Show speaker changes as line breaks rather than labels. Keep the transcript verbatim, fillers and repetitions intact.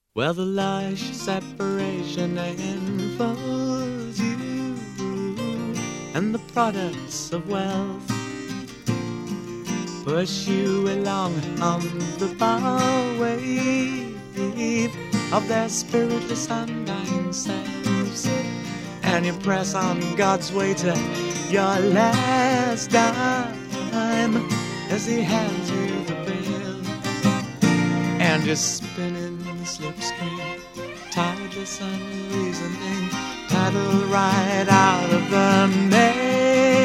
Well, the lush separation enfolds you, and the products of wealth push you along on the power wave of their spiritless undying selves, and you press on God's way to your last dime as He hands you the bill, and you're spinning the slipstream, tideless, unreasoning, tidal right out of the mail.